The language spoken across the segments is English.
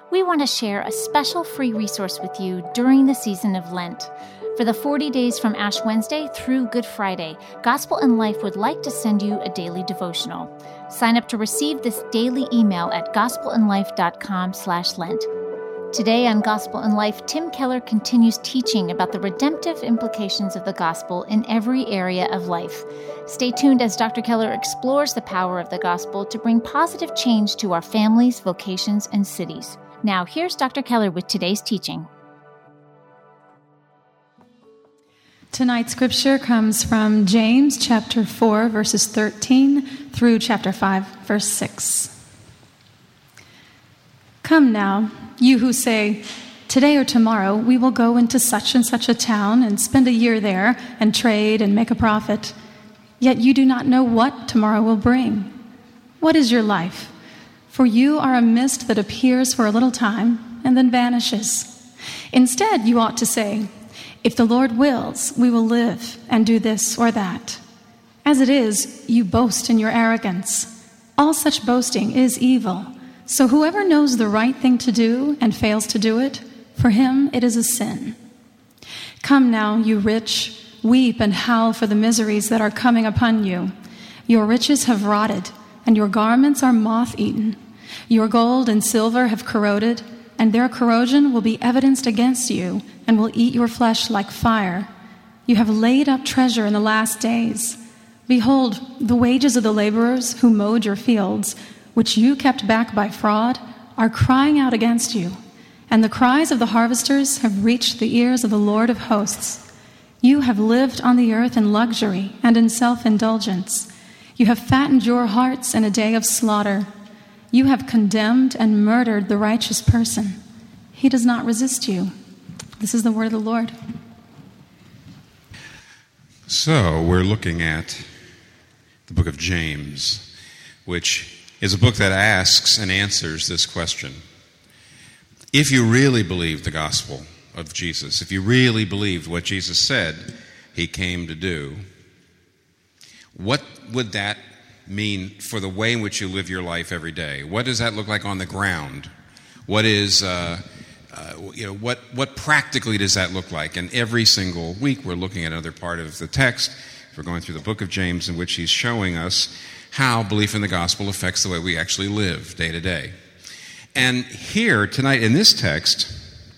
we want to share a special free resource with you during the season of Lent. For the 40 days from Ash Wednesday through Good Friday, Gospel in Life would like to send you a daily devotional. Sign up to receive this daily email at gospelinlife.com/Lent. Today on Gospel in Life, Tim Keller continues teaching about the redemptive implications of the gospel in every area of life. Stay tuned as Dr. Keller explores the power of the gospel to bring positive change to our families, vocations, and cities. Now, here's Dr. Keller with today's teaching. Tonight's scripture comes from James chapter 4, verses 13 through chapter 5, verse 6. Come now, you who say, today or tomorrow we will go into such and such a town and spend a year there and trade and make a profit. Yet you do not know what tomorrow will bring. What is your life? For you are a mist that appears for a little time and then vanishes. Instead, you ought to say, if the Lord wills, we will live and do this or that. As it is, you boast in your arrogance. All such boasting is evil. So whoever knows the right thing to do and fails to do it, for him it is a sin. Come now, you rich, weep and howl for the miseries that are coming upon you. Your riches have rotted, and your garments are moth-eaten. Your gold and silver have corroded, and their corrosion will be evidenced against you and will eat your flesh like fire. You have laid up treasure in the last days. Behold, the wages of the laborers who mowed your fields, which you kept back by fraud, are crying out against you, and the cries of the harvesters have reached the ears of the Lord of hosts. You have lived on the earth in luxury and in self-indulgence. You have fattened your hearts in a day of slaughter. You have condemned and murdered the righteous person. He does not resist you. This is the word of the Lord. So we're looking at the book of James, which is a book that asks and answers this question. If you really believe the gospel of Jesus, if you really believed what Jesus said he came to do, what would that mean for the way in which you live your life every day? What does that look like on the ground? What is, what practically does that look like? And every single week we're looking at another part of the text. We're going through the book of James in which he's showing us how belief in the gospel affects the way we actually live day to day. And here tonight in this text,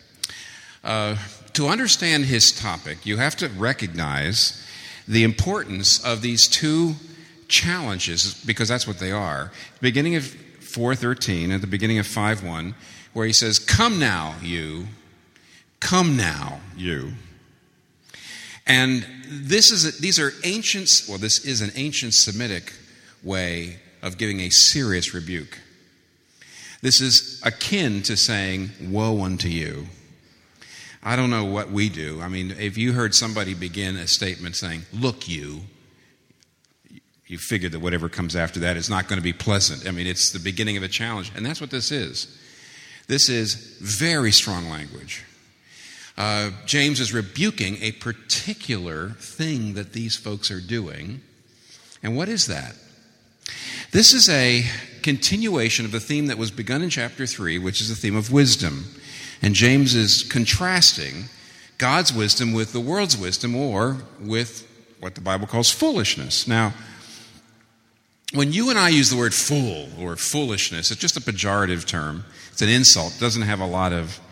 to understand his topic, you have to recognize the importance of these two challenges, because that's what they are. Beginning of 4:13, at the beginning of 5:1, where he says, come now, you. Come now, you. And this is an ancient Semitic way of giving a serious rebuke. This is akin to saying, woe unto you. I don't know what we do. I mean, if you heard somebody begin a statement saying, look you figure that whatever comes after that is not going to be pleasant. I mean, it's the beginning of a challenge. And that's what this is. This is very strong language. James is rebuking a particular thing that these folks are doing. And what is that? This is a continuation of the theme that was begun in chapter 3, which is the theme of wisdom. And James is contrasting God's wisdom with the world's wisdom, or with what the Bible calls foolishness. Now, when you and I use the word fool or foolishness, it's just a pejorative term. It's an insult. It doesn't have a lot of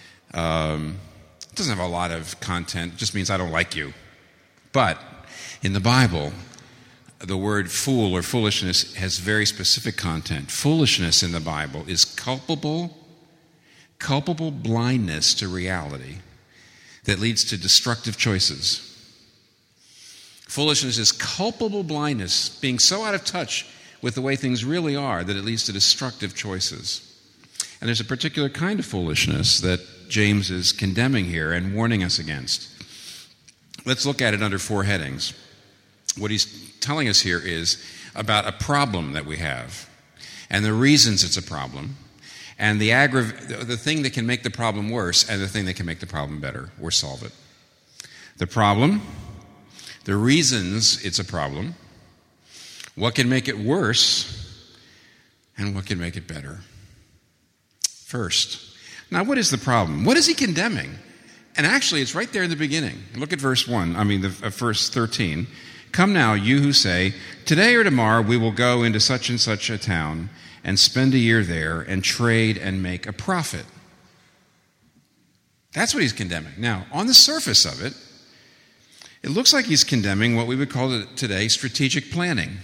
content. It just means I don't like you. But in the Bible, the word fool or foolishness has very specific content. Foolishness in the Bible is culpable blindness to reality that leads to destructive choices. Foolishness is culpable blindness, being so out of touch with the way things really are that it leads to destructive choices. And there's a particular kind of foolishness that James is condemning here and warning us against. Let's look at it under 4 headings. What he's telling us here is about a problem that we have, and the reasons it's a problem, and the thing that can make the problem worse, and the thing that can make the problem better or solve it. The problem, the reasons it's a problem, what can make it worse, and what can make it better. First, Now, what is the problem? What is he condemning? And actually, it's right there in the beginning. Look at verse 13. Come now, you who say, today or tomorrow we will go into such and such a town and spend a year there and trade and make a profit. That's what he's condemning. Now, on the surface of it, it looks like he's condemning what we would call today strategic planning.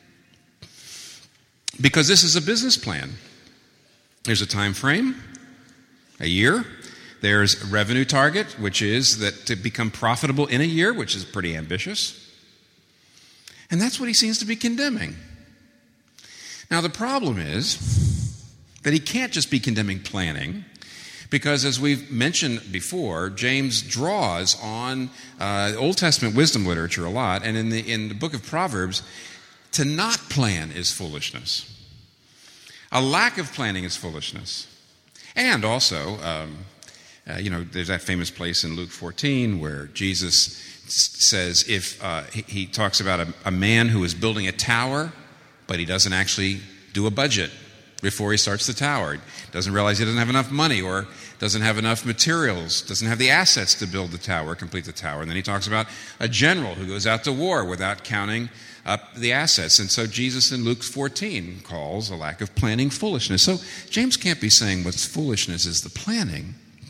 Because this is a business plan. There's a time frame, a year. There's a revenue target, which is that to become profitable in a year, which is pretty ambitious. And that's what he seems to be condemning. Now, the problem is that he can't just be condemning planning, because as we've mentioned before, James draws on Old Testament wisdom literature a lot, and in the book of Proverbs, to not plan is foolishness. A lack of planning is foolishness. And also, there's that famous place in Luke 14 where Jesus says he talks about a man who is building a tower, but he doesn't actually do a budget before he starts the tower. He doesn't realize he doesn't have enough money or doesn't have enough materials, doesn't have the assets to build the tower, complete the tower. And then he talks about a general who goes out to war without counting up the assets. And so Jesus in Luke 14 calls a lack of planning foolishness. So James can't be saying what's foolishness is the planning.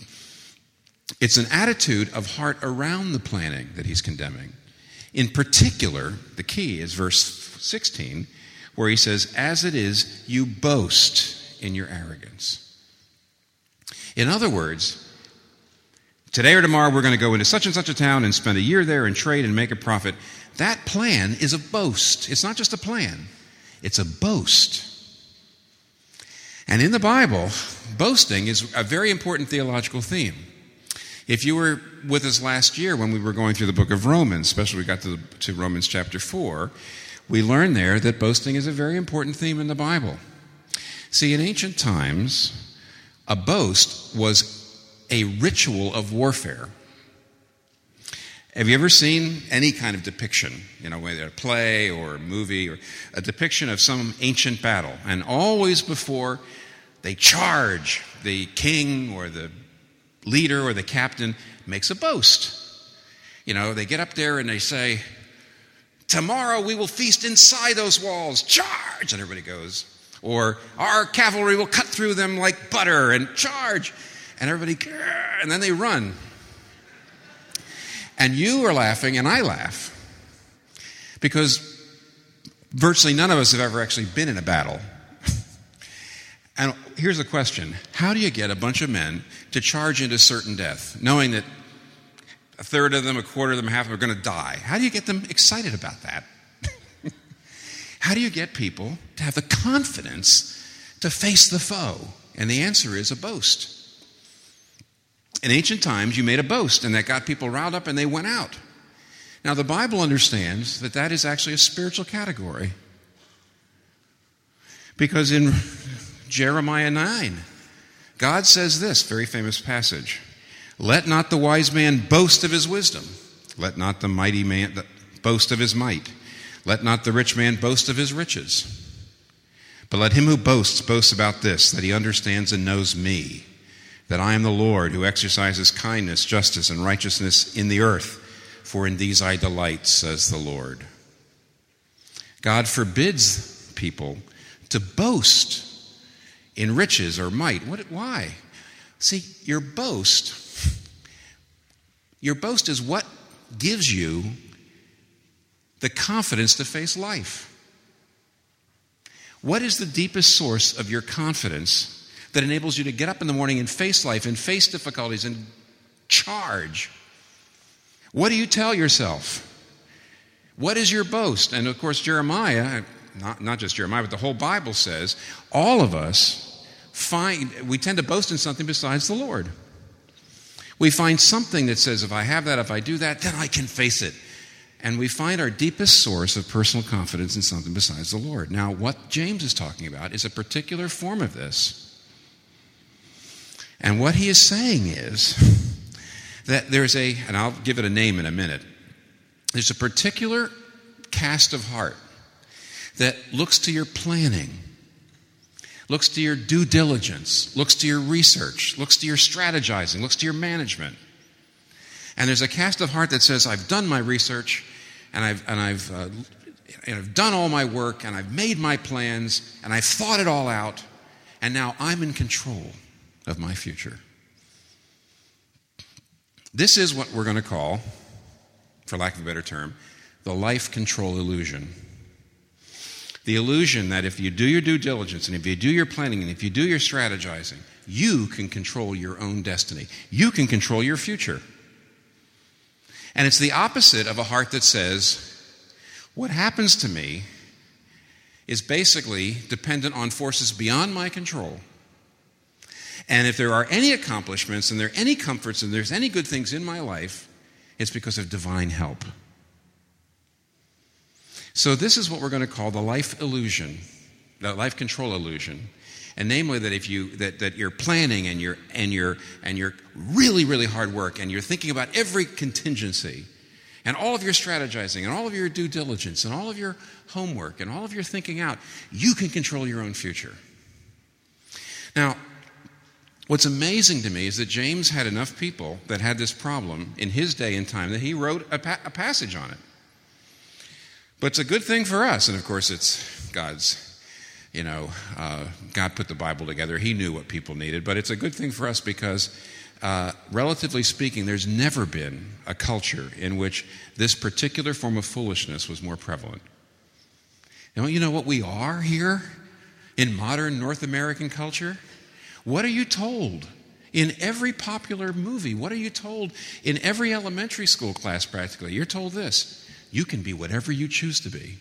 It's an attitude of heart around the planning that he's condemning. In particular, the key is verse 16, where he says, as it is, you boast in your arrogance. In other words, today or tomorrow we're going to go into such and such a town and spend a year there and trade and make a profit. That plan is a boast. It's not just a plan. It's a boast. And in the Bible, boasting is a very important theological theme. If you were with us last year when we were going through the book of Romans, especially we got to Romans chapter 4, we learned there that boasting is a very important theme in the Bible. See, in ancient times, a boast was a ritual of warfare. Have you ever seen any kind of depiction, whether a play or a movie or a depiction of some ancient battle? And always before they charge, the king or the leader or the captain makes a boast. They get up there and they say, tomorrow we will feast inside those walls, charge! And everybody goes. Or our cavalry will cut through them like butter and charge. And everybody, and then they run. And you are laughing and I laugh. Because virtually none of us have ever actually been in a battle. And here's the question. How do you get a bunch of men to charge into certain death, knowing that a third of them, a quarter of them, half of them are going to die? How do you get them excited about that? How do you get people to have the confidence to face the foe? And the answer is a boast. In ancient times, you made a boast, and that got people riled up, and they went out. Now, the Bible understands that that is actually a spiritual category. Because in Jeremiah 9, God says this very famous passage, let not the wise man boast of his wisdom. Let not the mighty man boast of his might. Let not the rich man boast of his riches. But let him who boasts boast about this, that he understands and knows me, that I am the Lord who exercises kindness, justice, and righteousness in the earth. For in these I delight, says the Lord. God forbids people to boast in riches or might. Why? See, your boast is what gives you the confidence to face life. What is the deepest source of your confidence that enables you to get up in the morning and face life and face difficulties and charge? What do you tell yourself? What is your boast? And of course, Jeremiah, not just Jeremiah, but the whole Bible says, all of us we tend to boast in something besides the Lord. We find something that says, if I have that, if I do that, then I can face it. And we find our deepest source of personal confidence in something besides the Lord. Now, what James is talking about is a particular form of this. And what he is saying is that and I'll give it a name in a minute, there's a particular cast of heart that looks to your planning looks to your due diligence, looks to your research, looks to your strategizing, looks to your management. And there's a cast of heart that says, I've done my research, and I've done all my work, and I've made my plans, and I've thought it all out, and now I'm in control of my future. This is what we're going to call, for lack of a better term, the life control illusion. The illusion that if you do your due diligence, and if you do your planning, and if you do your strategizing, you can control your own destiny. You can control your future. And it's the opposite of a heart that says, what happens to me is basically dependent on forces beyond my control. And if there are any accomplishments, and there are any comforts, and there's any good things in my life, it's because of divine help. So this is what we're going to call the life illusion, the life control illusion. And namely that that you're planning and you're really, really hard work, and you're thinking about every contingency, and all of your strategizing, and all of your due diligence, and all of your homework, and all of your thinking out, you can control your own future. Now, what's amazing to me is that James had enough people that had this problem in his day and time that he wrote a passage on it. But it's a good thing for us, and of course it's God's. God put the Bible together. He knew what people needed. But it's a good thing for us because, relatively speaking, there's never been a culture in which this particular form of foolishness was more prevalent. Don't you know what we are here in modern North American culture? What are you told in every popular movie? What are you told in every elementary school class practically? You're told this: you can be whatever you choose to be.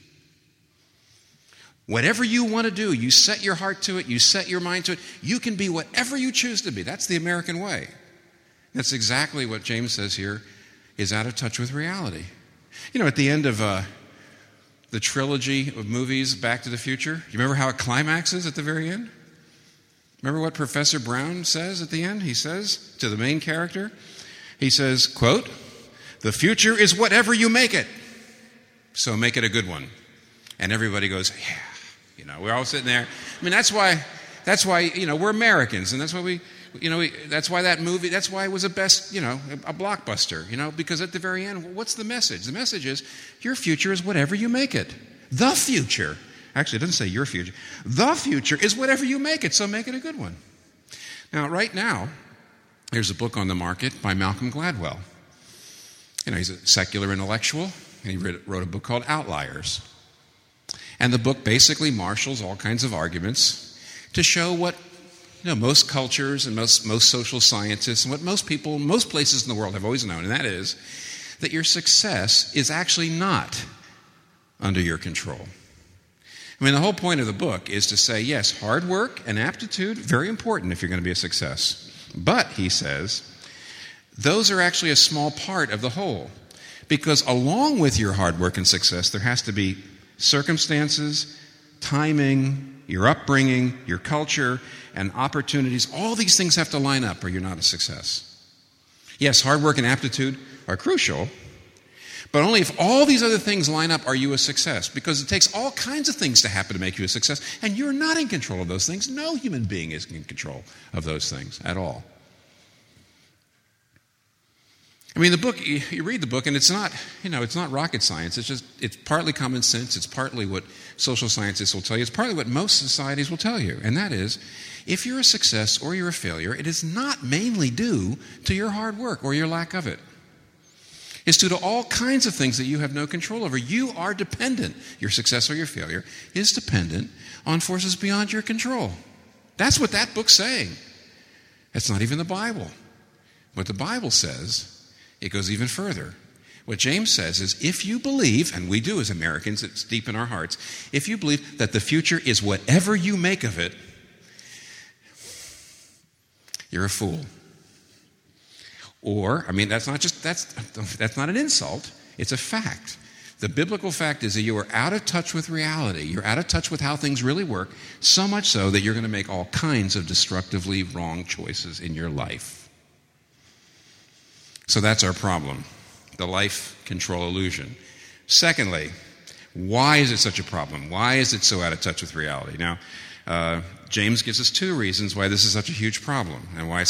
Whatever you want to do, you set your heart to it, you set your mind to it, you can be whatever you choose to be. That's the American way. That's exactly what James says here is out of touch with reality. At the end of the trilogy of movies, Back to the Future, you remember how it climaxes at the very end? Remember what Professor Brown says at the end? He says to the main character, he says, quote, "The future is whatever you make it, so make it a good one." And everybody goes, yeah. We're all sitting there. I mean, that's why, we're Americans, and that's why that's why that movie, that's why it was a blockbuster, because at the very end, what's the message? The message is, your future is whatever you make it. The future. Actually, it doesn't say your future. The future is whatever you make it, so make it a good one. Now, right now, there's a book on the market by Malcolm Gladwell. He's a secular intellectual, and he wrote a book called Outliers. And the book basically marshals all kinds of arguments to show what most cultures and most social scientists and what most people, most places in the world have always known, and that is that your success is actually not under your control. I mean, the whole point of the book is to say, yes, hard work and aptitude, very important if you're going to be a success. But, he says, those are actually a small part of the whole. Because along with your hard work and success, there has to be circumstances, timing, your upbringing, your culture, and opportunities. All these things have to line up or you're not a success. Yes, hard work and aptitude are crucial, but only if all these other things line up are you a success, because it takes all kinds of things to happen to make you a success, and you're not in control of those things. No human being is in control of those things at all. I mean, the book, you read the book, and it's not rocket science. It's partly common sense. It's partly what social scientists will tell you. It's partly what most societies will tell you. And that is, if you're a success or you're a failure, it is not mainly due to your hard work or your lack of it. It's due to all kinds of things that you have no control over. You are dependent. Your success or your failure is dependent on forces beyond your control. That's what that book's saying. That's not even the Bible. What the Bible says, it goes even further. What James says is, if you believe, and we do as Americans, it's deep in our hearts, if you believe that the future is whatever you make of it, you're a fool. Or, I mean, that's not an insult, it's a fact. The biblical fact is that you are out of touch with reality. You're out of touch with how things really work, so much so that you're going to make all kinds of destructively wrong choices in your life. So that's our problem, the life control illusion. Secondly, why is it such a problem? Why is it so out of touch with reality? Now, James gives us two reasons why this is such a huge problem and why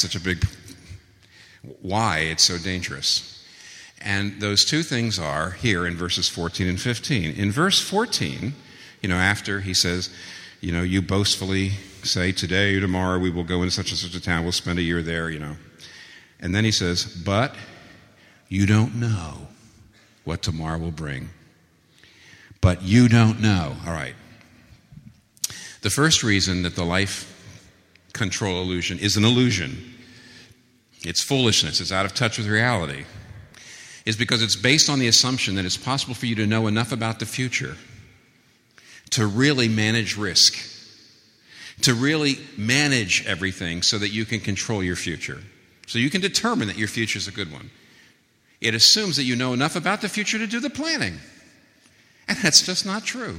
it's so dangerous. And those two things are here in verses 14 and 15. In verse 14, after he says, you boastfully say, today or tomorrow we will go into such and such a town, we'll spend a year there, And then he says, but you don't know what tomorrow will bring. But you don't know. All right. The first reason that the life control illusion is an illusion, it's foolishness, it's out of touch with reality, is because it's based on the assumption that it's possible for you to know enough about the future to really manage risk, to really manage everything so that you can control your future, so you can determine that your future is a good one. It assumes that you know enough about the future to do the planning. And that's just not true.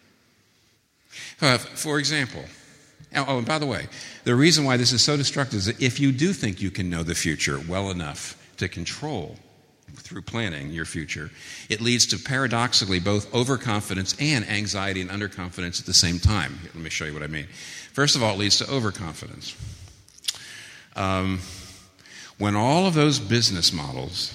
For example, and by the way, the reason why this is so destructive is that if you do think you can know the future well enough to control through planning your future, it leads to paradoxically both overconfidence and anxiety and underconfidence at the same time. Let me show you what I mean. First of all, it leads to overconfidence. When all of those business models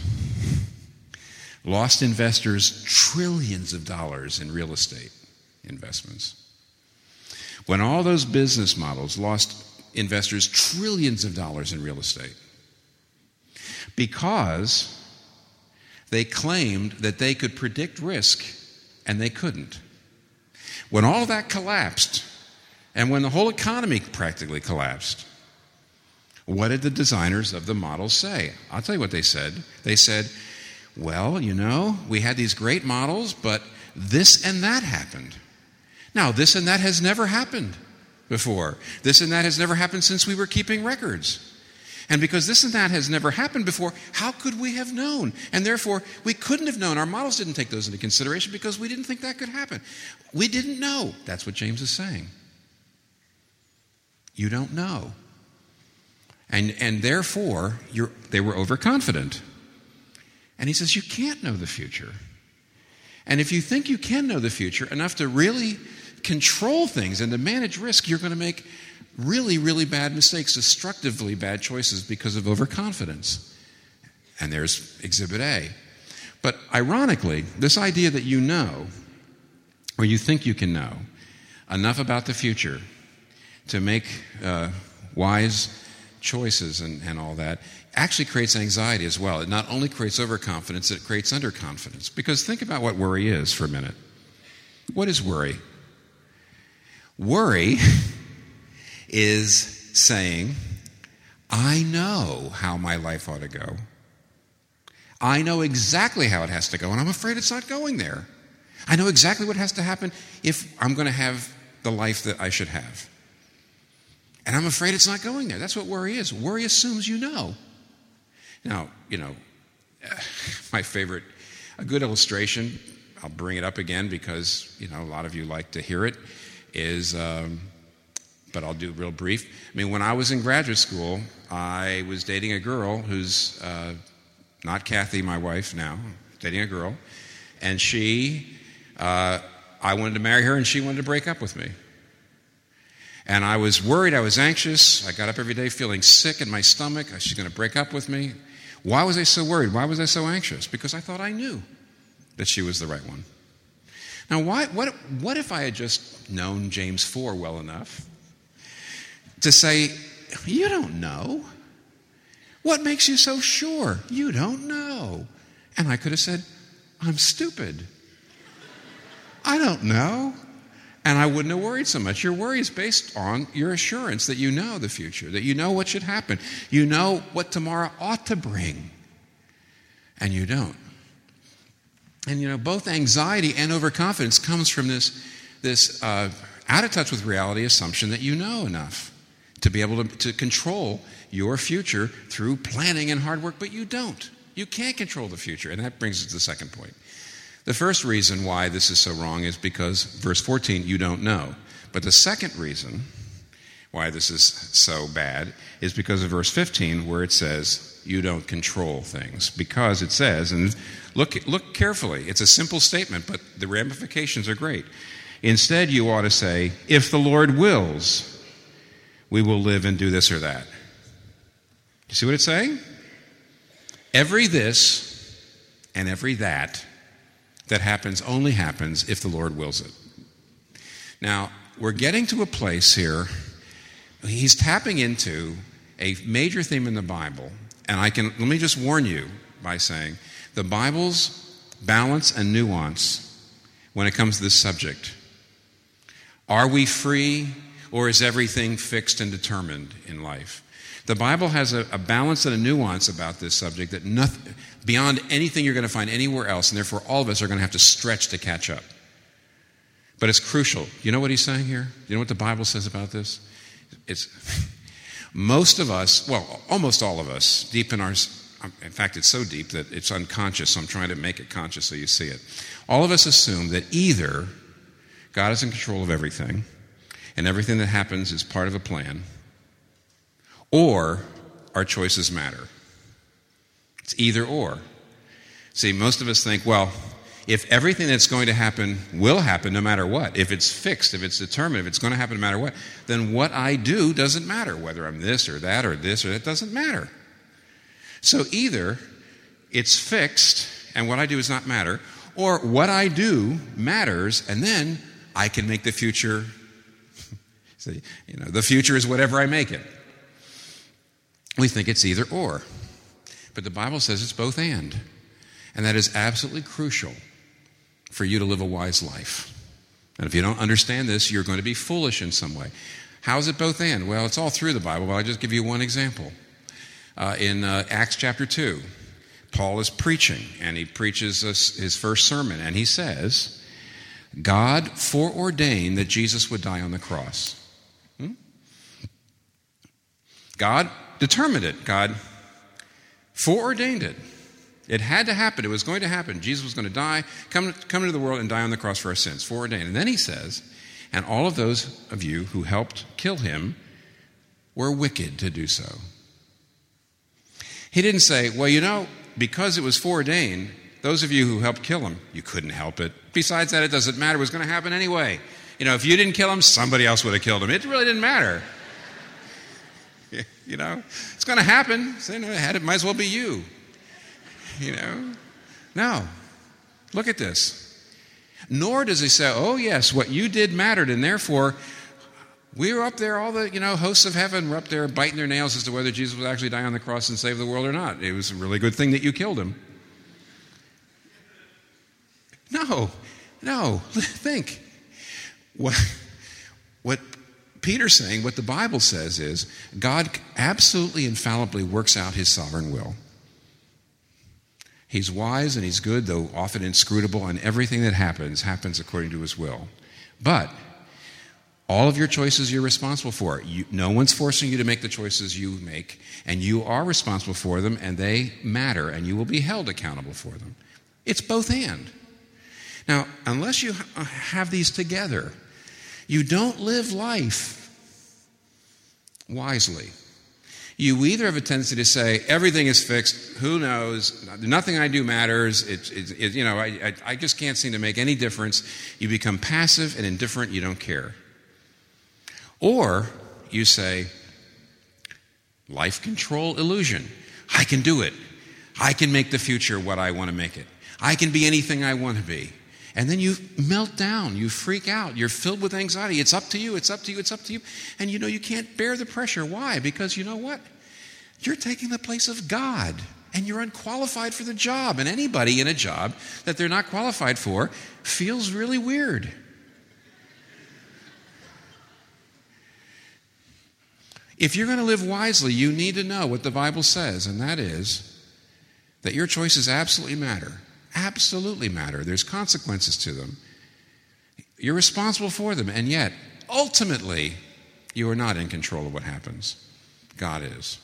lost investors trillions of dollars in real estate investments, when all those business models lost investors trillions of dollars in real estate because they claimed that they could predict risk and they couldn't. When all of that collapsed and when the whole economy practically collapsed, what did the designers of the models say? I'll tell you what they said. They said, well, we had these great models, but this and that happened. Now, this and that has never happened before. This and that has never happened since we were keeping records. And because this and that has never happened before, how could we have known? And therefore, we couldn't have known. Our models didn't take those into consideration because we didn't think that could happen. We didn't know. That's what James is saying. You don't know. And therefore, they were overconfident. And he says, you can't know the future. And if you think you can know the future enough to really control things and to manage risk, you're going to make really, really bad mistakes, destructively bad choices because of overconfidence. And there's Exhibit A. But ironically, this idea that you know, or you think you can know, enough about the future to make wise choices and all that actually creates anxiety as well. It not only creates overconfidence, it creates underconfidence. Because think about what worry is for a minute. What is worry? Worry is saying, I know how my life ought to go. I know exactly how it has to go, and I'm afraid it's not going there. I know exactly what has to happen if I'm going to have the life that I should have. And I'm afraid it's not going there. That's what worry is. Worry assumes you know. Now, my favorite, a good illustration, I'll bring it up again because, a lot of you like to hear it, is, but I'll do it real brief. When I was in graduate school, I was dating a girl who's not Kathy, my wife now, dating a girl, and I wanted to marry her and she wanted to break up with me. And I was worried, I was anxious, I got up every day feeling sick in my stomach, she's going to break up with me. Why was I so worried? Why was I so anxious? Because I thought I knew that she was the right one. Now, what if I had just known James 4 well enough to say, you don't know. What makes you so sure? You don't know. And I could have said, I'm stupid. I don't know. And I wouldn't have worried so much. Your worry is based on your assurance that you know the future, that you know what should happen. You know what tomorrow ought to bring. And you don't. And both anxiety and overconfidence comes from this out of touch with reality assumption that you know enough to be able to control your future through planning and hard work, but you don't. You can't control the future. And that brings us to the second point. The first reason why this is so wrong is because, verse 14, you don't know. But the second reason why this is so bad is because of verse 15, where it says, you don't control things. Because it says, and look carefully, it's a simple statement, but the ramifications are great. Instead, you ought to say, if the Lord wills, we will live and do this or that. You see what it's saying? Every this and every that happens only happens if the Lord wills it. Now, we're getting to a place here, he's tapping into a major theme in the Bible, and let me just warn you by saying, the Bible's balance and nuance when it comes to this subject. Are we free, or is everything fixed and determined in life? The Bible has a balance and a nuance about this subject that nothing, beyond anything you're going to find anywhere else, and therefore all of us are going to have to stretch to catch up. But it's crucial. You know what he's saying here? You know what the Bible says about this? It's most of us, well, almost all of us, deep in our, in fact, it's so deep that it's unconscious, so I'm trying to make it conscious so you see it. All of us assume that either God is in control of everything, and everything that happens is part of a plan, or our choices matter. It's either or. See, most of us think, well, if everything that's going to happen will happen no matter what, if it's fixed, if it's determined, if it's going to happen no matter what, then what I do doesn't matter. Whether I'm this or that or this or that doesn't matter. So either it's fixed and what I do does not matter, or what I do matters, and then I can make the future. See, the future is whatever I make it. We think it's either or. But the Bible says it's both and. And that is absolutely crucial for you to live a wise life. And if you don't understand this, you're going to be foolish in some way. How is it both and? Well, it's all through the Bible, but I'll just give you one example. In Acts chapter 2, Paul is preaching, and he preaches his first sermon, and he says, God foreordained that Jesus would die on the cross. God determined it. God foreordained it. It had to happen. It was going to happen. Jesus was going to die, come into the world and die on the cross for our sins. Foreordained. And then he says, and all of those of you who helped kill him were wicked to do so. He didn't say, well, because it was foreordained, those of you who helped kill him, you couldn't help it. Besides that, it doesn't matter. It was going to happen anyway. If you didn't kill him, somebody else would have killed him. It really didn't matter. It's going to happen. So, it might as well be you. No. Look at this. Nor does he say, oh yes, what you did mattered, and therefore we were up there, all the hosts of heaven were up there biting their nails as to whether Jesus would actually die on the cross and save the world or not. It was a really good thing that you killed him. No. Think. What Peter's saying, what the Bible says is, God absolutely infallibly works out his sovereign will. He's wise and he's good, though often inscrutable, and everything that happens according to his will. But all of your choices you're responsible for. No one's forcing you to make the choices you make, and you are responsible for them, and they matter, and you will be held accountable for them. It's both and. Now, unless you have these together, you don't live life wisely. You either have a tendency to say, everything is fixed, who knows, nothing I do matters, I just can't seem to make any difference. You become passive and indifferent, you don't care. Or you say, life control illusion. I can do it. I can make the future what I want to make it. I can be anything I want to be. And then you melt down, you freak out, you're filled with anxiety. It's up to you, it's up to you, it's up to you. And you can't bear the pressure. Why? Because you know what? You're taking the place of God, and you're unqualified for the job. And anybody in a job that they're not qualified for feels really weird. If you're going to live wisely, you need to know what the Bible says, and that is that your choices absolutely matter. Absolutely matter. There's consequences to them. You're responsible for them, and yet, ultimately, you are not in control of what happens. God is.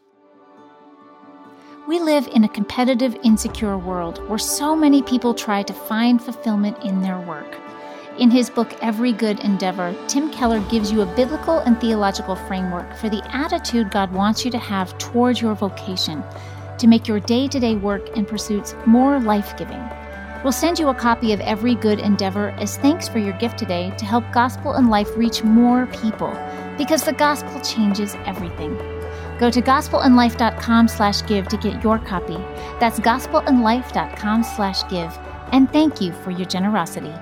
We live in a competitive, insecure world where so many people try to find fulfillment in their work. In his book, Every Good Endeavor, Tim Keller gives you a biblical and theological framework for the attitude God wants you to have towards your vocation, to make your day-to-day work and pursuits more life-giving. We'll send you a copy of Every Good Endeavor as thanks for your gift today to help Gospel in Life reach more people, because the gospel changes everything. Go to gospelinlife.com/give to get your copy. That's gospelinlife.com/give. And thank you for your generosity.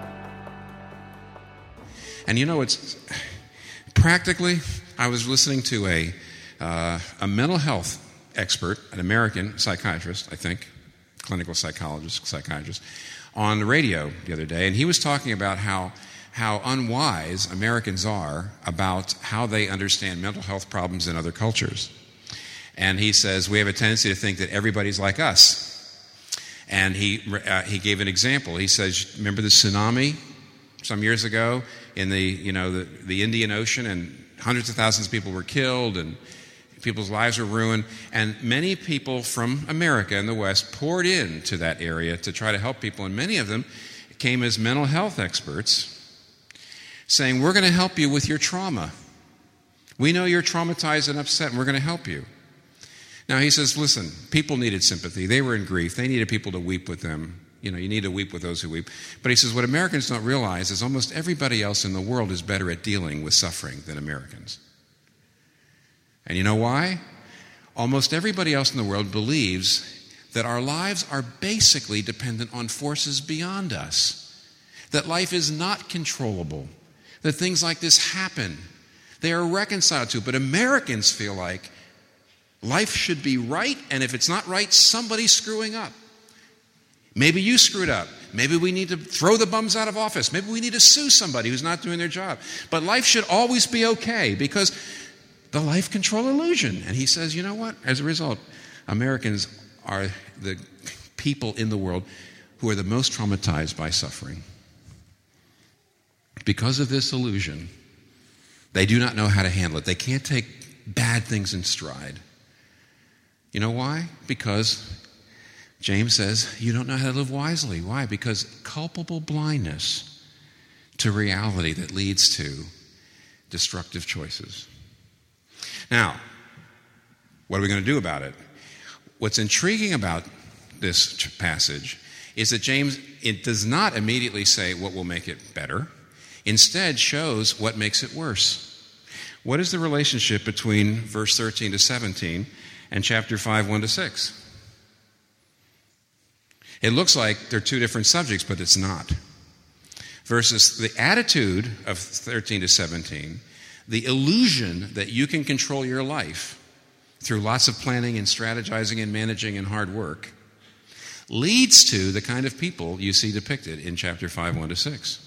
And you know, it's practically, I was listening to a mental health expert, an American psychiatrist, I think, clinical psychiatrist, on the radio the other day, and he was talking about how unwise Americans are about how they understand mental health problems in other cultures. And he says we have a tendency to think that everybody's like us. And he gave an example. He says, remember the tsunami some years ago in the Indian Ocean, and hundreds of thousands of people were killed and people's lives were ruined, and many people from America and the West poured into that area to try to help people, and many of them came as mental health experts saying, we're going to help you with your trauma. We know you're traumatized and upset, and we're going to help you. Now he says, listen, people needed sympathy. They were in grief. They needed people to weep with them. You need to weep with those who weep. But he says, what Americans don't realize is almost everybody else in the world is better at dealing with suffering than Americans. And you know why? Almost everybody else in the world believes that our lives are basically dependent on forces beyond us, that life is not controllable, that things like this happen. They are reconciled to it. But Americans feel like life should be right, and if it's not right, somebody's screwing up. Maybe you screwed up. Maybe we need to throw the bums out of office. Maybe we need to sue somebody who's not doing their job. But life should always be okay because the life control illusion. And he says, you know what? As a result, Americans are the people in the world who are the most traumatized by suffering. Because of this illusion, they do not know how to handle it. They can't take bad things in stride. You know why? Because James says you don't know how to live wisely. Why? Because culpable blindness to reality that leads to destructive choices. Now, what are we going to do about it? What's intriguing about this passage is that James, it does not immediately say what will make it better. Instead, shows what makes it worse. What is the relationship between verse 13 to 17 and chapter 5, 1 to 6? It looks like they're two different subjects, but it's not. Versus the attitude of 13 to 17, the illusion that you can control your life through lots of planning and strategizing and managing and hard work, leads to the kind of people you see depicted in chapter 5, 1 to 6.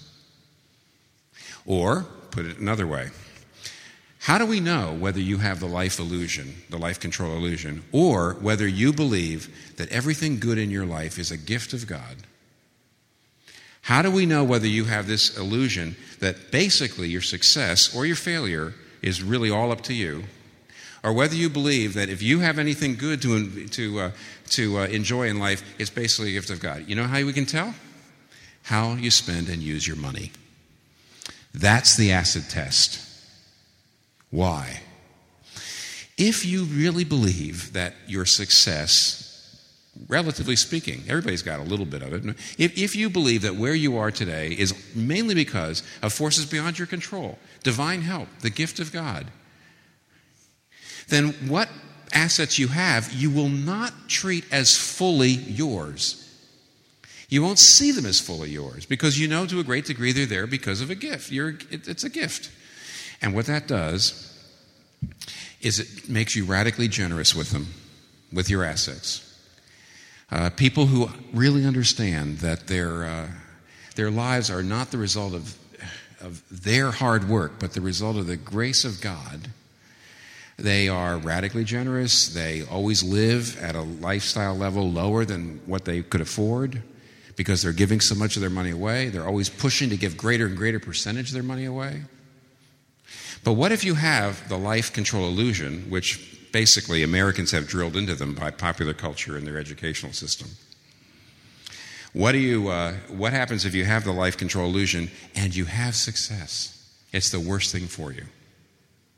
Or, put it another way, how do we know whether you have the life illusion, the life control illusion, or whether you believe that everything good in your life is a gift of God? How do we know whether you have this illusion that basically your success or your failure is really all up to you, or whether you believe that if you have anything good to enjoy in life, it's basically a gift of God? You know how we can tell? How you spend and use your money. That's the acid test. Why? If you really believe that your success, relatively speaking, everybody's got a little bit of it. If you believe that where you are today is mainly because of forces beyond your control, divine help, the gift of God, then what assets you have, you will not treat as fully yours. You won't see them as fully yours because you know to a great degree they're there because of a gift. It's a gift. And what that does is it makes you radically generous with them, with your assets. People who really understand that their lives are not the result of their hard work, but the result of the grace of God. They are radically generous. They always live at a lifestyle level lower than what they could afford because they're giving so much of their money away. They're always pushing to give greater and greater percentage of their money away. But what if you have the life control illusion, which basically Americans have drilled into them by popular culture and their educational system? What happens if you have the life control illusion and you have success? It's the worst thing for you.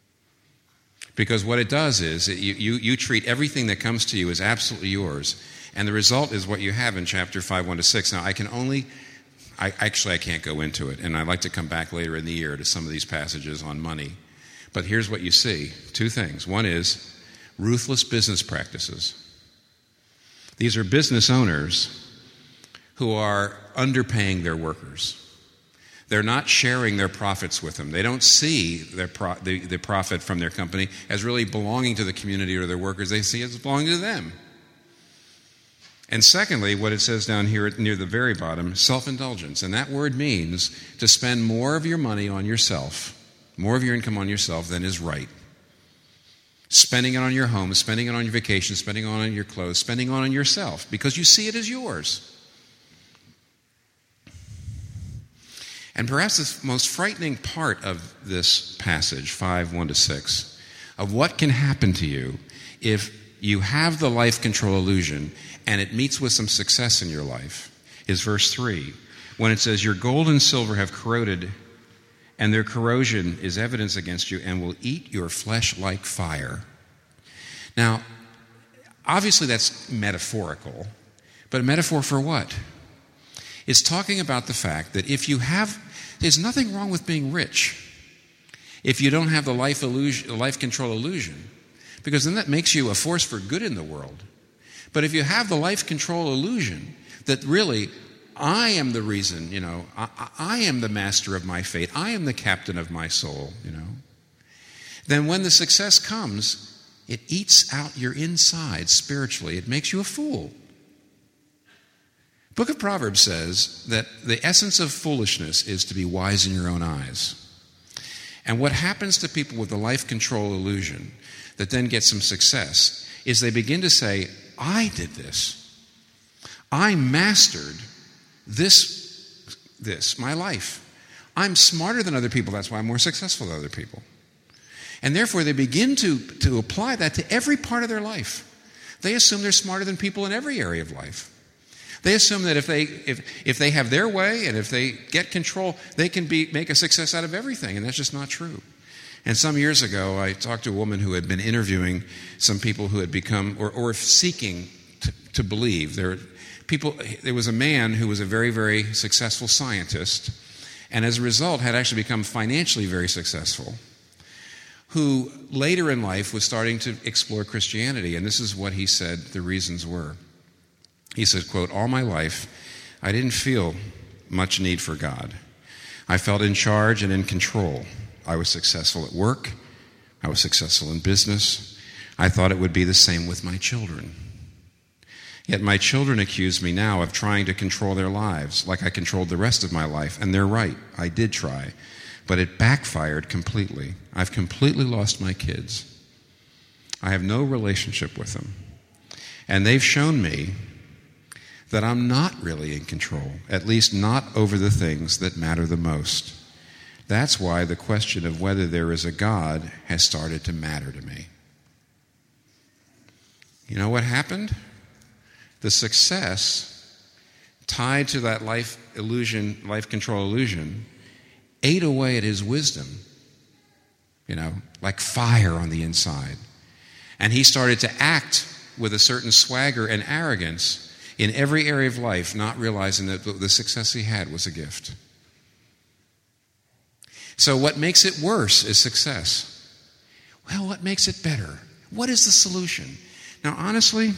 Because what it does is you treat everything that comes to you as absolutely yours, And the result is what you have in chapter 5, 1-6. Now, I can't go into it, and I'd like to come back later in the year to some of these passages on money. But here's what you see. Two things. One is ruthless business practices. These are business owners who are underpaying their workers. They're not sharing their profits with them. They don't see the profit from their company as really belonging to the community or their workers. They see it as belonging to them. And secondly, what it says down here near the very bottom, self-indulgence. And that word means to spend more of your money on yourself, more of your income on yourself than is right. Spending it on your home, spending it on your vacation, spending it on your clothes, spending it on yourself because you see it as yours. And perhaps the most frightening part of this passage, 5, 1-6, of what can happen to you if you have the life control illusion and it meets with some success in your life, is verse 3, when it says, your gold and silver have corroded, and their corrosion is evidence against you and will eat your flesh like fire. Now, obviously that's metaphorical, but a metaphor for what? It's talking about the fact that there's nothing wrong with being rich if you don't have the life control illusion, because then that makes you a force for good in the world. But if you have the life control illusion that really, I am the reason, I am the master of my fate, I am the captain of my soul, then when the success comes, it eats out your inside spiritually. It makes you a fool. Book of Proverbs says that the essence of foolishness is to be wise in your own eyes. And what happens to people with the life control illusion that then get some success is they begin to say, I did this. I mastered this, my life. I'm smarter than other people. That's why I'm more successful than other people. And therefore they begin to apply that to every part of their life. They assume they're smarter than people in every area of life. They assume that if they have their way and if they get control, they can make a success out of everything, and that's just not true. And some years ago, I talked to a woman who had been interviewing some people who had become or seeking to believe. There was a man who was a very, very successful scientist, and as a result had actually become financially very successful, who later in life was starting to explore Christianity, and this is what he said the reasons were. He said, quote, all my life, I didn't feel much need for God. I felt in charge and in control. I was successful at work. I was successful in business. I thought it would be the same with my children. Yet my children accuse me now of trying to control their lives like I controlled the rest of my life. And they're right. I did try. But it backfired completely. I've completely lost my kids. I have no relationship with them. And they've shown me that I'm not really in control, at least not over the things that matter the most. That's why the question of whether there is a God has started to matter to me. You know what happened? The success tied to that life control illusion, ate away at his wisdom, like fire on the inside. And he started to act with a certain swagger and arrogance in every area of life, not realizing that the success he had was a gift. So what makes it worse is success. Well, what makes it better? What is the solution? Now, honestly,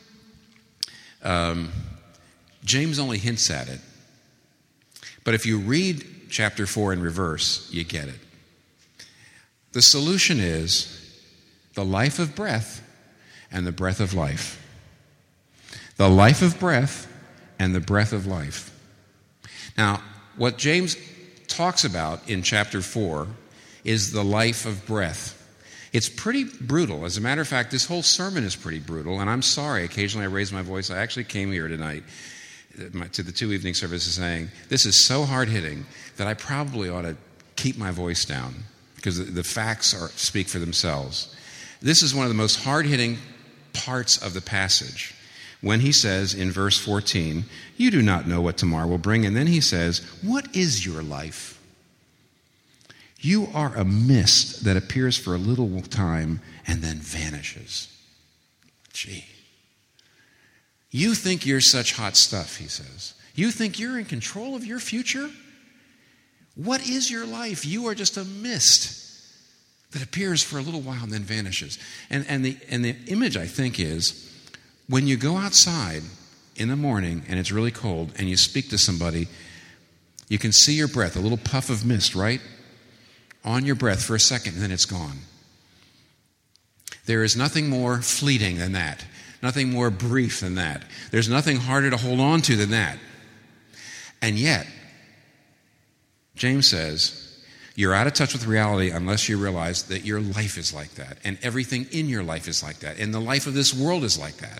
James only hints at it. But if you read chapter 4 in reverse, you get it. The solution is the life of breath and the breath of life. The life of breath and the breath of life. Now, what James talks about in chapter 4 is the life of breath. It's pretty brutal. As a matter of fact, this whole sermon is pretty brutal, and I'm sorry, occasionally I raise my voice. I actually came here tonight to the 2 evening services saying, this is so hard-hitting that I probably ought to keep my voice down because the facts speak for themselves. This is one of the most hard-hitting parts of the passage. When he says in verse 14, you do not know what tomorrow will bring. And then he says, what is your life? You are a mist that appears for a little time and then vanishes. Gee. You think you're such hot stuff, he says. You think you're in control of your future? What is your life? You are just a mist that appears for a little while and then vanishes. And the image, I think, is when you go outside in the morning and it's really cold and you speak to somebody, you can see your breath, a little puff of mist, right? On your breath for a second, and then it's gone. There is nothing more fleeting than that. Nothing more brief than that. There's nothing harder to hold on to than that. And yet, James says, you're out of touch with reality unless you realize that your life is like that, and everything in your life is like that, and the life of this world is like that.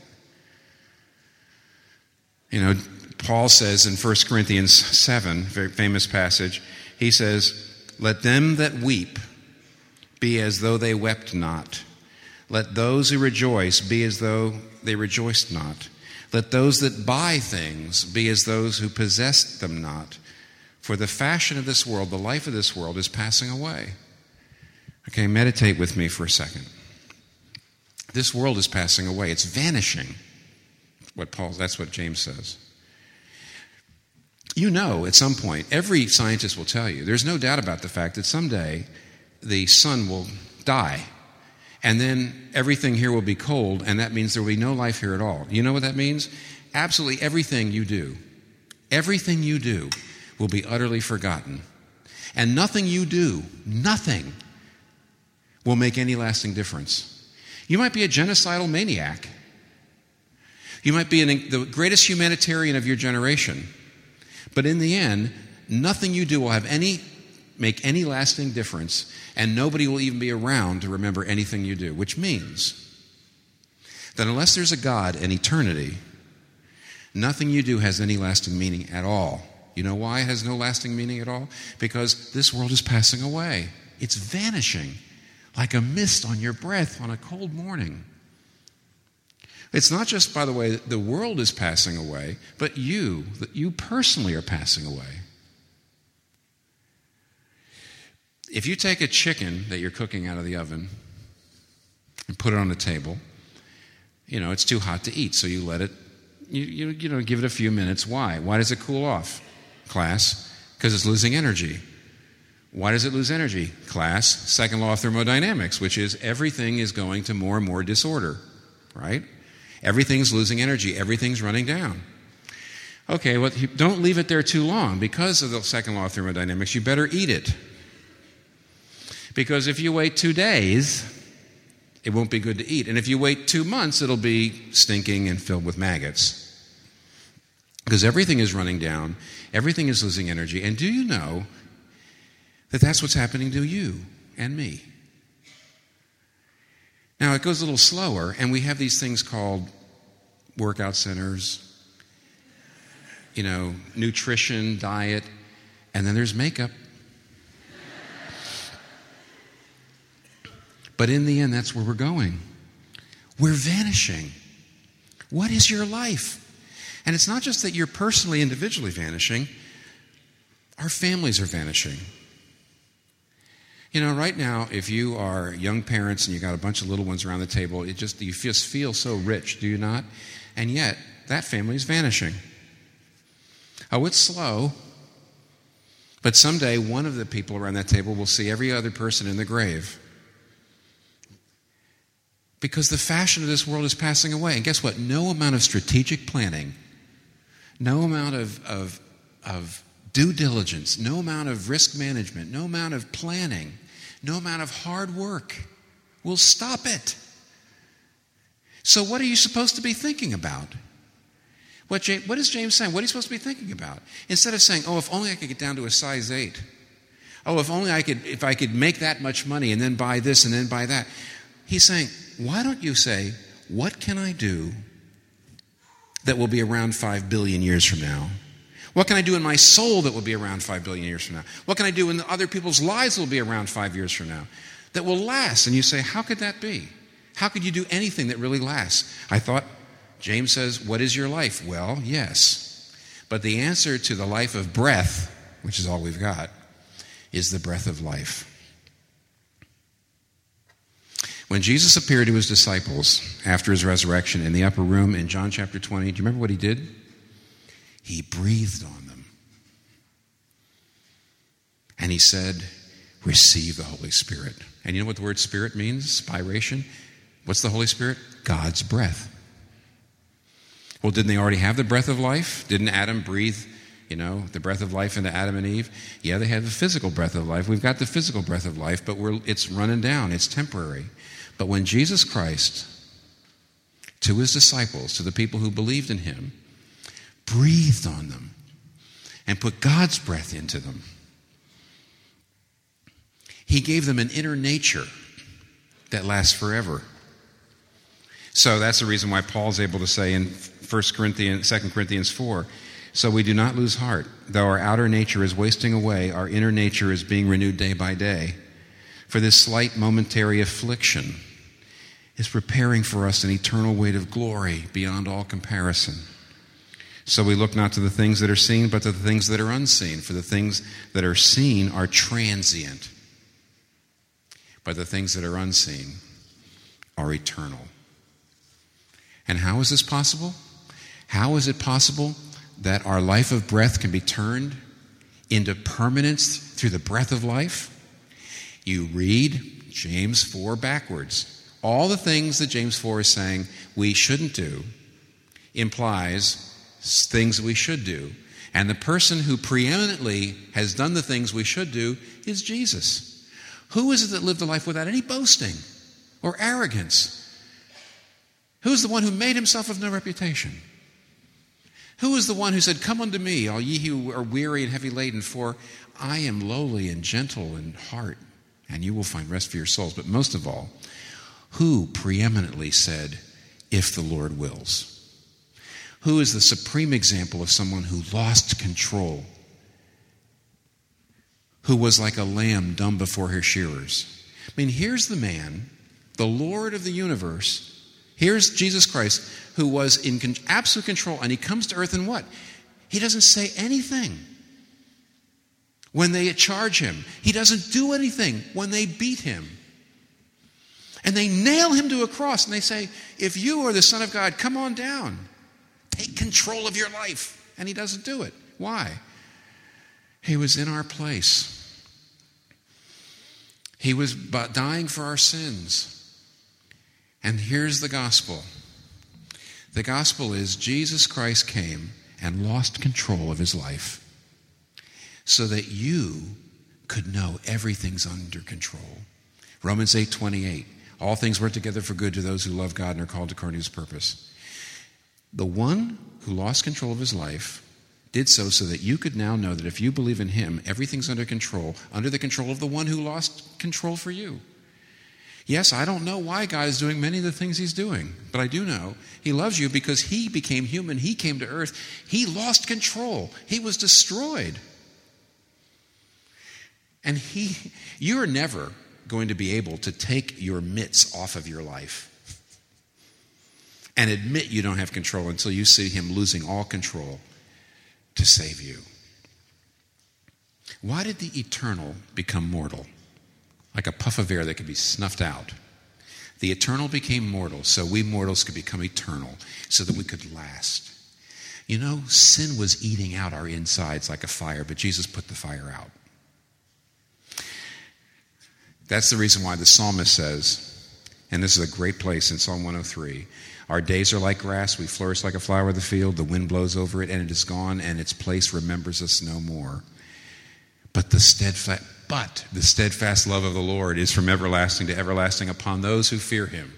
You know, Paul says in 1 Corinthians 7, very famous passage, he says, let them that weep be as though they wept not. Let those who rejoice be as though they rejoiced not. Let those that buy things be as those who possessed them not. For the fashion of this world, the life of this world is passing away. Okay, meditate with me for a second. This world is passing away. It's vanishing. That's what James says. You know, at some point, every scientist will tell you, there's no doubt about the fact that someday the sun will die. And then everything here will be cold, and that means there will be no life here at all. You know what that means? Absolutely everything you do will be utterly forgotten. And nothing you do, nothing, will make any lasting difference. You might be a genocidal maniac. You might be the greatest humanitarian of your generation. But in the end, nothing you do will make any lasting difference, and nobody will even be around to remember anything you do, which means that unless there's a God and eternity, nothing you do has any lasting meaning at all. You know why it has no lasting meaning at all? Because this world is passing away. It's vanishing like a mist on your breath on a cold morning. It's not just, by the way, that the world is passing away, but you personally are passing away. If you take a chicken that you're cooking out of the oven and put it on the table, it's too hot to eat, so you let it, give it a few minutes. Why? Why does it cool off, class? Because it's losing energy. Why does it lose energy, class? Second law of thermodynamics, which is everything is going to more and more disorder, right? Everything's losing energy. Everything's running down. Okay, well, don't leave it there too long. Because of the second law of thermodynamics, you better eat it. Because if you wait 2 days, it won't be good to eat. And if you wait 2 months, it'll be stinking and filled with maggots. Because everything is running down. Everything is losing energy. And do you know that that's what's happening to you and me? Now, it goes a little slower, and we have these things called workout centers, nutrition, diet, and then there's makeup. But in the end, that's where we're going. We're vanishing. What is your life? And it's not just that you're personally, individually vanishing. Our families are vanishing. Right now, if you are young parents and you got a bunch of little ones around the table, you just feel so rich, do you not? And yet, that family is vanishing. Oh, it's slow. But someday, one of the people around that table will see every other person in the grave. Because the fashion of this world is passing away. And guess what? No amount of strategic planning, no amount of due diligence, no amount of risk management, no amount of planning, no amount of hard work will stop it. So what are you supposed to be thinking about? What is James saying? What are you supposed to be thinking about? Instead of saying, if only I could get down to a size 8. Oh, if I could make that much money and then buy this and then buy that. He's saying, why don't you say, what can I do that will be around 5 billion years from now? What can I do in my soul that will be around 5 billion years from now? What can I do in other people's lives that will be around 5 years from now that will last? And you say, how could that be? How could you do anything that really lasts? I thought, James says, what is your life? Well, yes. But the answer to the life of breath, which is all we've got, is the breath of life. When Jesus appeared to his disciples after his resurrection in the upper room in John chapter 20, do you remember what he did? He breathed on them. And he said, receive the Holy Spirit. And you know what the word spirit means? Spiration. What's the Holy Spirit? God's breath. Well, didn't they already have the breath of life? Didn't Adam breathe, the breath of life into Adam and Eve? Yeah, they had the physical breath of life. We've got the physical breath of life, but it's running down. It's temporary. But when Jesus Christ, to his disciples, to the people who believed in him, breathed on them and put God's breath into them, he gave them an inner nature that lasts forever. So that's the reason why Paul's able to say in 2 Corinthians 4, so we do not lose heart. Though our outer nature is wasting away, our inner nature is being renewed day by day. For this slight momentary affliction is preparing for us an eternal weight of glory beyond all comparison. So we look not to the things that are seen, but to the things that are unseen. For the things that are seen are transient, but the things that are unseen are eternal. And how is this possible? How is it possible that our life of breath can be turned into permanence through the breath of life? You read James 4 backwards. All the things that James 4 is saying we shouldn't do implies things we should do. And the person who preeminently has done the things we should do is Jesus. Who is it that lived a life without any boasting or arrogance? Who is the one who made himself of no reputation? Who is the one who said, come unto me, all ye who are weary and heavy laden, for I am lowly and gentle in heart, and you will find rest for your souls. But most of all, who preeminently said, if the Lord wills? Who is the supreme example of someone who lost control, who was like a lamb dumb before her shearers? I mean, here's the man, the Lord of the universe. Here's Jesus Christ, who was in absolute control, and he comes to earth and what? He doesn't say anything when they charge him. He doesn't do anything when they beat him. And they nail him to a cross, and they say, if you are the Son of God, come on down. Take control of your life. And he doesn't do it. Why? He was in our place. He was dying for our sins. And here's the gospel. The gospel is Jesus Christ came and lost control of his life so that you could know everything's under control. Romans 8:28. All things work together for good to those who love God and are called according to his purpose. The one who lost control of his life did so that you could now know that if you believe in him, everything's under control, under the control of the one who lost control for you. Yes, I don't know why God is doing many of the things he's doing, but I do know he loves you because he became human. He came to earth. He lost control. He was destroyed. And you're never going to be able to take your mitts off of your life and admit you don't have control until you see him losing all control to save you. Why did the eternal become mortal? Like a puff of air that could be snuffed out. The eternal became mortal so we mortals could become eternal, so that we could last. You know, sin was eating out our insides like a fire, but Jesus put the fire out. That's the reason why the psalmist says, and this is a great place in Psalm 103, our days are like grass, we flourish like a flower of the field, the wind blows over it and it is gone, and its place remembers us no more. But the steadfast love of the Lord is from everlasting to everlasting upon those who fear him.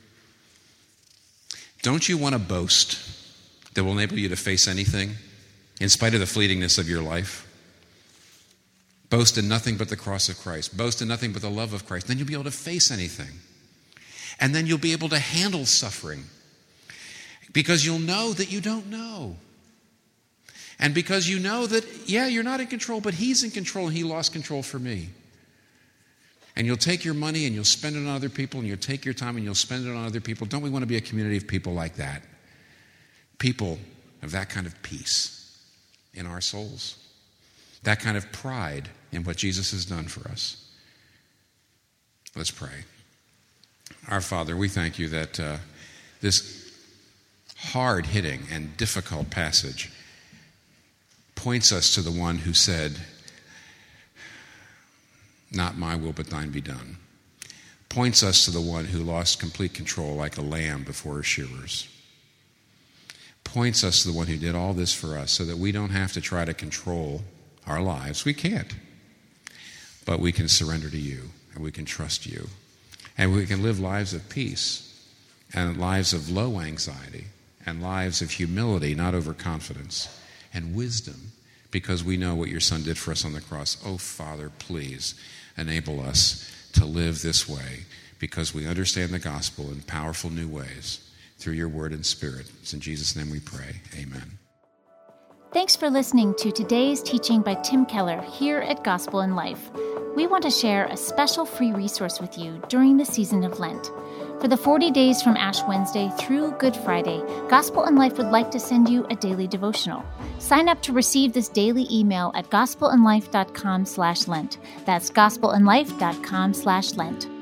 Don't you want to boast that will enable you to face anything in spite of the fleetingness of your life? Boast in nothing but the cross of Christ. Boast in nothing but the love of Christ. Then you'll be able to face anything. And then you'll be able to handle suffering. Because you'll know that you don't know. And because you know that, yeah, you're not in control, but he's in control and he lost control for me. And you'll take your money and you'll spend it on other people, and you'll take your time and you'll spend it on other people. Don't we want to be a community of people like that? People of that kind of peace in our souls. That kind of pride in what Jesus has done for us. Let's pray. Our Father, we thank you that this hard-hitting and difficult passage points us to the one who said, "Not my will, but thine be done." Points us to the one who lost complete control like a lamb before her shearers. Points us to the one who did all this for us so that we don't have to try to control our lives. We can't. But we can surrender to you, and we can trust you. And we can live lives of peace, and lives of low anxiety, and lives of humility, not overconfidence, and wisdom, because we know what your Son did for us on the cross. Oh, Father, please enable us to live this way, because we understand the gospel in powerful new ways through your word and spirit. It's in Jesus' name we pray. Amen. Thanks for listening to today's teaching by Tim Keller here at Gospel in Life. We want to share a special free resource with you during the season of Lent. For the 40 days from Ash Wednesday through Good Friday, Gospel in Life would like to send you a daily devotional. Sign up to receive this daily email at gospelinlife.com/Lent. That's gospelinlife.com/Lent.